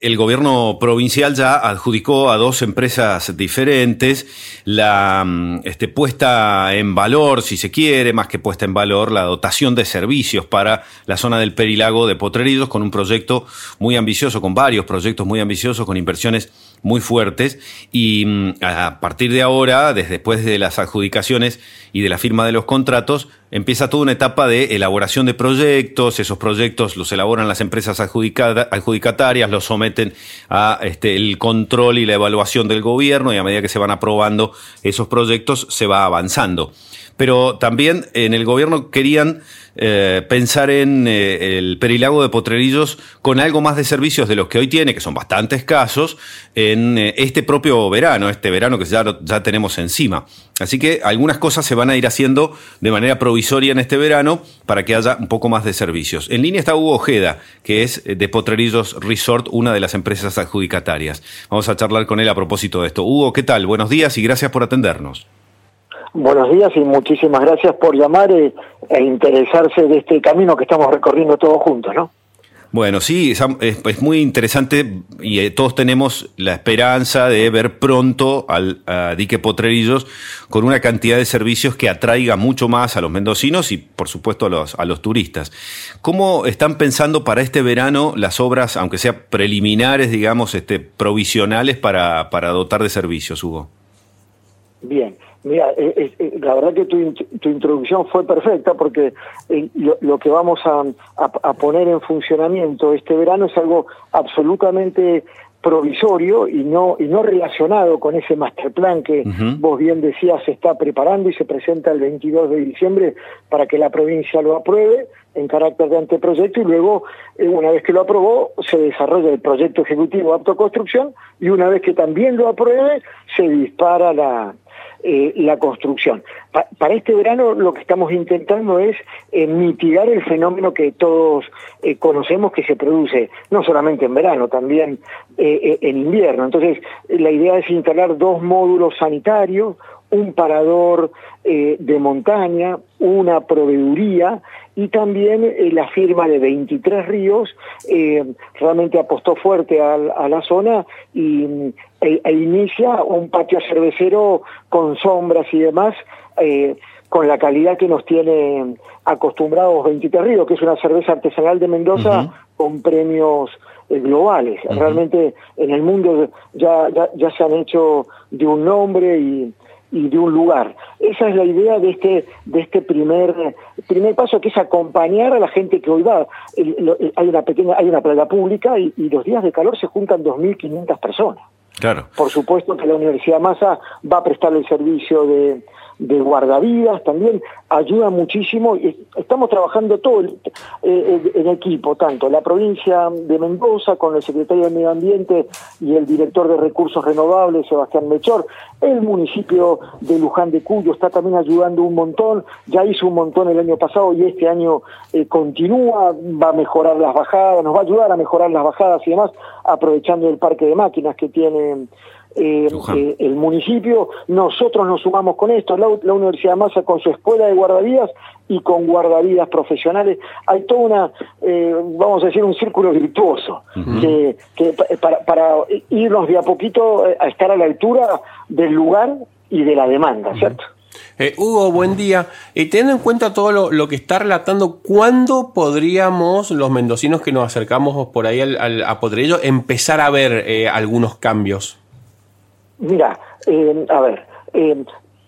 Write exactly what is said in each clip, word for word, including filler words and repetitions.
El gobierno provincial ya adjudicó a dos empresas diferentes la este, puesta en valor, si se quiere, más que puesta en valor, la dotación de servicios para la zona del Perilago de Potrerillos, con un proyecto muy ambicioso, con varios proyectos muy ambiciosos, con inversiones muy fuertes. Y a partir de ahora, desde después de las adjudicaciones y de la firma de los contratos, empieza toda una etapa de elaboración de proyectos. Esos proyectos los elaboran las empresas adjudicatarias, los someten a este, el control y la evaluación del gobierno, y a medida que se van aprobando esos proyectos se va avanzando. Pero también en el gobierno querían eh, pensar en eh, el Perilago de Potrerillos con algo más de servicios de los que hoy tiene, que son bastante escasos, en eh, este propio verano, este verano que ya, ya tenemos encima. Así que algunas cosas se van a ir haciendo de manera provisoria en este verano para que haya un poco más de servicios. En línea está Hugo Ojeda, que es de Potrerillos Resort, una de las empresas adjudicatarias. Vamos a charlar con él a propósito de esto. Hugo, ¿qué tal? Buenos días y gracias por atendernos. Buenos días y muchísimas gracias por llamar e, e interesarse de este camino que estamos recorriendo todos juntos, ¿no? Bueno, sí, es, es muy interesante y eh, todos tenemos la esperanza de ver pronto al a Dique Potrerillos con una cantidad de servicios que atraiga mucho más a los mendocinos y, por supuesto, a los, a los turistas. ¿Cómo están pensando para este verano las obras, aunque sean preliminares, digamos, este, provisionales para, para dotar de servicios, Hugo? Bien. Mira, eh, eh, la verdad que tu, tu introducción fue perfecta porque eh, lo, lo que vamos a, a, a poner en funcionamiento este verano es algo absolutamente provisorio y no y no relacionado con ese masterplan que uh-huh. vos bien decías se está preparando y se presenta el veintidós de diciembre para que la provincia lo apruebe en carácter de anteproyecto, y luego, eh, una vez que lo aprobó, se desarrolla el proyecto ejecutivo de autoconstrucción, y una vez que también lo apruebe, se dispara la Eh, la construcción. Pa para este verano lo que estamos intentando es eh, mitigar el fenómeno que todos eh, conocemos que se produce, no solamente en verano, también eh, eh, en invierno. Entonces, eh, la idea es instalar dos módulos sanitarios, un parador eh, de montaña, una proveeduría y también eh, la firma de veintitrés ríos. Eh, realmente apostó fuerte a, a la zona y e, e inicia un patio cervecero con sombras y demás, eh, con la calidad que nos tiene acostumbrados veintitrés ríos, que es una cerveza artesanal de Mendoza uh-huh. con premios eh, globales. Uh-huh. Realmente en el mundo ya, ya, ya se han hecho de un nombre y y de un lugar. Esa es la idea de este de este primer primer paso, que es acompañar a la gente que hoy va. El, el, el, hay una pequeña hay una playa pública y, y los días de calor se juntan dos mil quinientas personas. Claro. Por supuesto que la Universidad Massa va a prestar el servicio de, de guardavidas, también ayuda muchísimo. Estamos trabajando todo el, eh, en equipo, tanto la provincia de Mendoza con el secretario de Medio Ambiente y el director de Recursos Renovables, Sebastián Melchor. El municipio de Luján de Cuyo está también ayudando un montón, ya hizo un montón el año pasado y este año eh, continúa, va a mejorar las bajadas, nos va a ayudar a mejorar las bajadas y demás, aprovechando el parque de máquinas que tiene Eh, eh, el municipio. Nosotros nos sumamos con esto, la, la Universidad Massa con su escuela de guardavidas y con guardavidas profesionales. Hay toda una, eh, vamos a decir, un círculo virtuoso uh-huh. que, que para, para irnos de a poquito a estar a la altura del lugar y de la demanda, uh-huh. ¿cierto? Eh, Hugo, buen día. Eh, teniendo en cuenta todo lo, lo que está relatando, ¿cuándo podríamos, los mendocinos que nos acercamos por ahí al, al, a Potrerillos, empezar a ver eh, algunos cambios? Mira, eh, a ver, eh,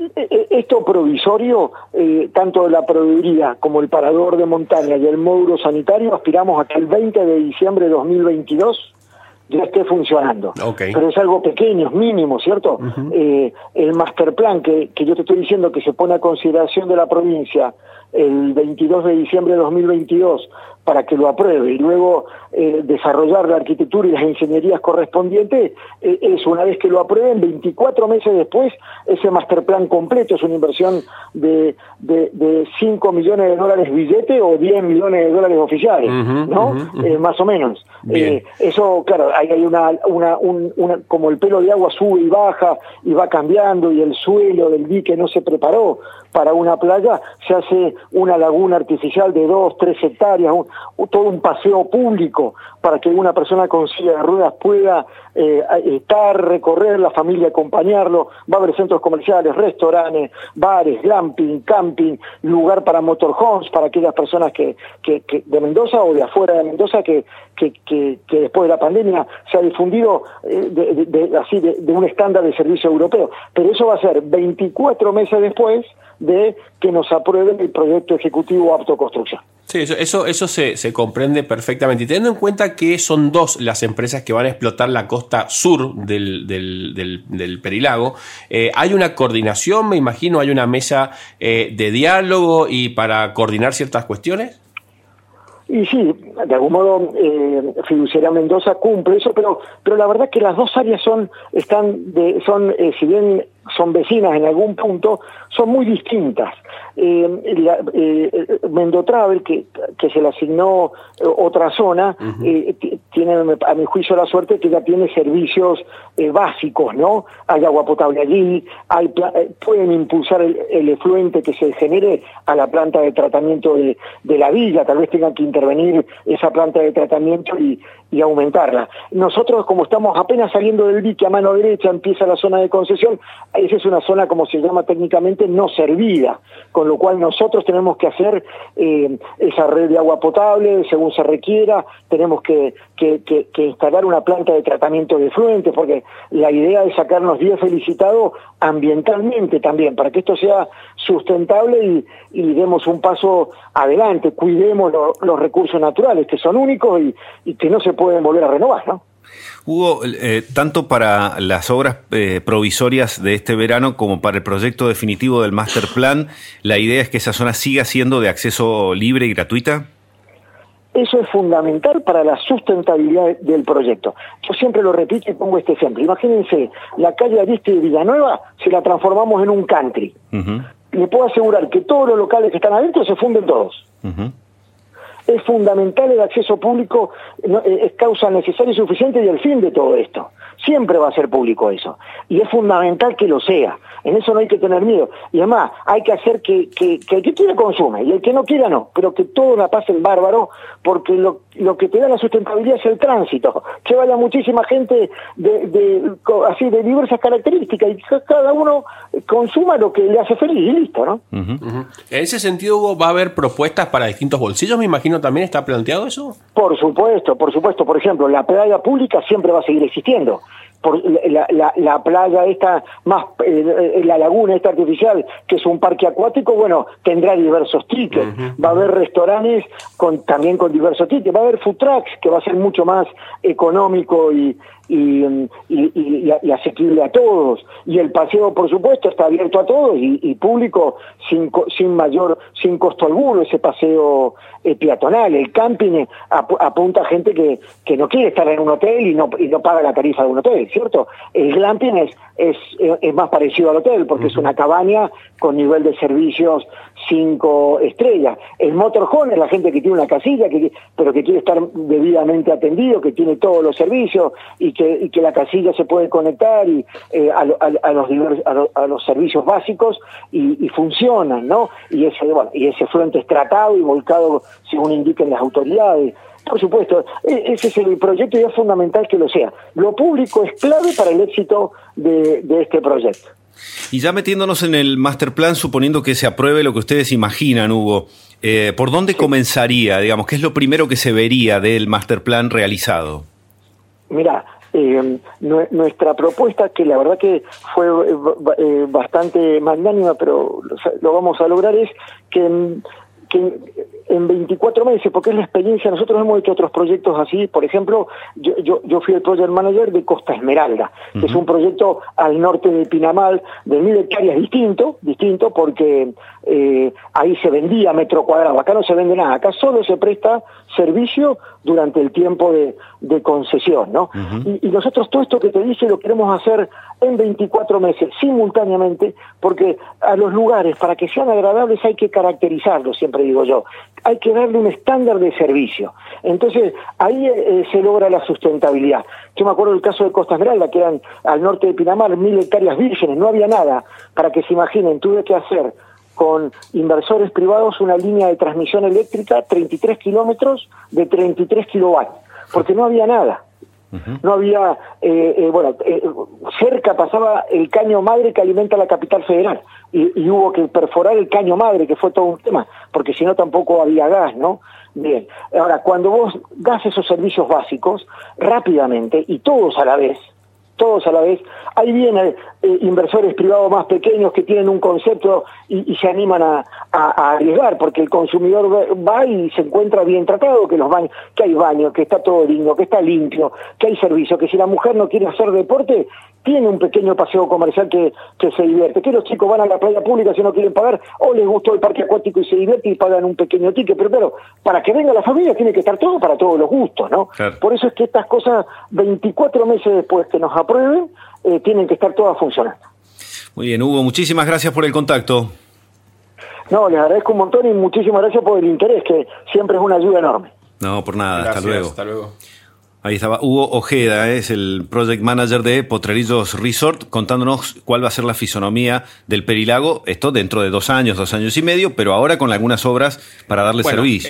esto provisorio, eh, tanto la proveeduría como el parador de montaña y el módulo sanitario, aspiramos a que el veinte de diciembre de dos mil veintidós ya esté funcionando. Okay. Pero es algo pequeño, es mínimo, ¿cierto? Uh-huh. Eh, el masterplan que, que yo te estoy diciendo que se pone a consideración de la provincia el veintidós de diciembre de dos mil veintidós para que lo apruebe y luego eh, desarrollar la arquitectura y las ingenierías correspondientes, eh, es una vez que lo aprueben, veinticuatro meses después, ese masterplan completo es una inversión de, de, de cinco millones de dólares billete o diez millones de dólares oficiales, uh-huh, ¿no? Uh-huh, uh-huh. Eh, más o menos. Eh, eso, claro, ahí hay una, una, un, una, como el pelo de agua sube y baja y va cambiando y el suelo del dique no se preparó para una playa, se hace una laguna artificial de dos, tres hectáreas, un, un, todo un paseo público para que una persona con silla de ruedas pueda eh, estar, recorrer, la familia acompañarlo. Va a haber centros comerciales, restaurantes, bares, glamping, camping, lugar para motorhomes, para aquellas personas que, que, que de Mendoza o de afuera de Mendoza que, que, que, que después de la pandemia se ha difundido eh, de, de, de, así de, de un estándar de servicio europeo. Pero eso va a ser veinticuatro meses después de que nos aprueben el proyecto ejecutivo apto construcción. Sí, eso, eso, eso se, se comprende perfectamente. Y teniendo en cuenta que son dos las empresas que van a explotar la costa sur del, del, del, del Perilago, eh, ¿hay una coordinación, me imagino? ¿Hay una mesa eh, de diálogo y para coordinar ciertas cuestiones? Y sí, de algún modo eh, Fiduciaria Mendoza cumple eso, pero pero la verdad que las dos áreas son, están de, son eh, si bien son vecinas en algún punto, son muy distintas. Eh, la, eh, Mendotravel, que, que se le asignó eh, otra zona, uh-huh. eh, tiene a mi juicio la suerte que ya tiene servicios eh, básicos, ¿no? Hay agua potable allí, hay eh, pueden impulsar el, el efluente que se genere a la planta de tratamiento de, de la villa, tal vez tengan que intervenir esa planta de tratamiento y, y aumentarla. Nosotros, como estamos apenas saliendo del dique a mano derecha, empieza la zona de concesión. Esa es una zona, como se llama técnicamente, no servida, con lo cual nosotros tenemos que hacer eh, esa red de agua potable según se requiera, tenemos que, que, que, que instalar una planta de tratamiento de efluentes, porque la idea es sacarnos diez felicitados ambientalmente también, para que esto sea sustentable y, y demos un paso adelante, cuidemos lo, los recursos naturales, que son únicos y, y que no se pueden volver a renovar, ¿no? Hugo, eh, tanto para las obras eh, provisorias de este verano como para el proyecto definitivo del Master Plan, ¿la idea es que esa zona siga siendo de acceso libre y gratuita? Eso es fundamental para la sustentabilidad del proyecto. Yo siempre lo repito y pongo este ejemplo. Imagínense, la calle Ariste de Villanueva, si la transformamos en un country. Uh-huh. Le puedo asegurar que todos los locales que están adentro se funden todos. Uh-huh. Es fundamental el acceso público, es causa necesaria y suficiente y el fin de todo esto. Siempre va a ser público eso. Y es fundamental que lo sea. En eso no hay que tener miedo. Y además, hay que hacer que, que, que el que quiera consume y el que no quiera no. Pero que todo la pasen bárbaro, porque lo, lo que te da la sustentabilidad es el tránsito. Que vaya muchísima gente de, de, así de diversas características y que cada uno consuma lo que le hace feliz y listo, ¿no? Uh-huh. Uh-huh. En ese sentido, Hugo, ¿va a haber propuestas para distintos bolsillos? Me imagino también está planteado eso. Por supuesto, por supuesto. Por ejemplo, la playa pública siempre va a seguir existiendo. Por la, la, la playa esta más eh, la laguna esta artificial, que es un parque acuático, bueno, tendrá diversos tickets. Uh-huh. Va a haber restaurantes con también con diversos tickets, va a haber food trucks, que va a ser mucho más económico y Y, y, y, y asequible a todos, y el paseo por supuesto está abierto a todos y, y público sin, sin mayor sin costo alguno, ese paseo eh, peatonal. El camping ap apunta a gente que, que no quiere estar en un hotel y no, y no paga la tarifa de un hotel, ¿cierto? El glamping es, es, es más parecido al hotel porque uh-huh. es una cabaña con nivel de servicios cinco estrellas. El motorhome es la gente que tiene una casilla que, pero que quiere estar debidamente atendido, que tiene todos los servicios y que, y que la casilla se puede conectar y eh, a, a, a, los divers, a, lo, a los servicios básicos y, y funcionan, ¿no? Y ese, bueno, y ese frente es tratado y volcado según indiquen las autoridades. Por supuesto, ese es el proyecto y es fundamental que lo sea. Lo público es clave para el éxito de, de este proyecto. Y ya metiéndonos en el master plan, suponiendo que se apruebe lo que ustedes imaginan, Hugo, eh, ¿por dónde sí. comenzaría? Digamos, ¿qué es lo primero que se vería del master plan realizado? Mirá, eh, nuestra propuesta, que la verdad que fue eh, bastante magnánima, pero lo, lo vamos a lograr, es que, que en veinticuatro meses, porque es la experiencia, nosotros hemos hecho otros proyectos así. Por ejemplo, yo, yo, yo fui el project manager de Costa Esmeralda, uh-huh. que es un proyecto al norte de Pinamar de mil hectáreas distinto, distinto porque eh, ahí se vendía metro cuadrado, acá no se vende nada, acá solo se presta servicio durante el tiempo de, de concesión, ¿no? Uh-huh. y, y nosotros todo esto que te dice lo queremos hacer en veinticuatro meses, simultáneamente, porque a los lugares, para que sean agradables, hay que caracterizarlos, siempre digo yo. Hay que darle un estándar de servicio. Entonces, ahí eh, se logra la sustentabilidad. Yo me acuerdo del caso de Costa Esmeralda, que eran al norte de Pinamar, mil hectáreas vírgenes, no había nada. Para que se imaginen, tuve que hacer con inversores privados una línea de transmisión eléctrica, treinta y tres kilómetros de treinta y tres kilovatios, porque no había nada. Uh-huh. No había, eh, eh, bueno, eh, cerca pasaba el caño madre que alimenta la capital federal y, y hubo que perforar el caño madre, que fue todo un tema, porque si no tampoco había gas, ¿no? Bien, ahora cuando vos das esos servicios básicos rápidamente y todos a la vez, todos a la vez, ahí vienen eh, inversores privados más pequeños que tienen un concepto y, y se animan a, a, a arriesgar, porque el consumidor va y se encuentra bien tratado, que los baños, que hay baños, que está todo lindo, que está limpio, que hay servicio, que si la mujer no quiere hacer deporte, tiene un pequeño paseo comercial que, que se divierte, que los chicos van a la playa pública si no quieren pagar, o les gustó el parque acuático y se divierte y pagan un pequeño ticket, pero claro, para que venga la familia tiene que estar todo para todos los gustos, ¿no? Claro. Por eso es que estas cosas, veinticuatro meses después que nos aprueben, eh, tienen que estar todas funcionando. Muy bien, Hugo, muchísimas gracias por el contacto. No, les agradezco un montón y muchísimas gracias por el interés, que siempre es una ayuda enorme. No, por nada, gracias, hasta luego. Hasta luego. Ahí estaba Hugo Ojeda, es el Project Manager de Potrerillos Resort, contándonos cuál va a ser la fisonomía del Perilago, esto dentro de dos años, dos años y medio, pero ahora con algunas obras para darle bueno, servicio.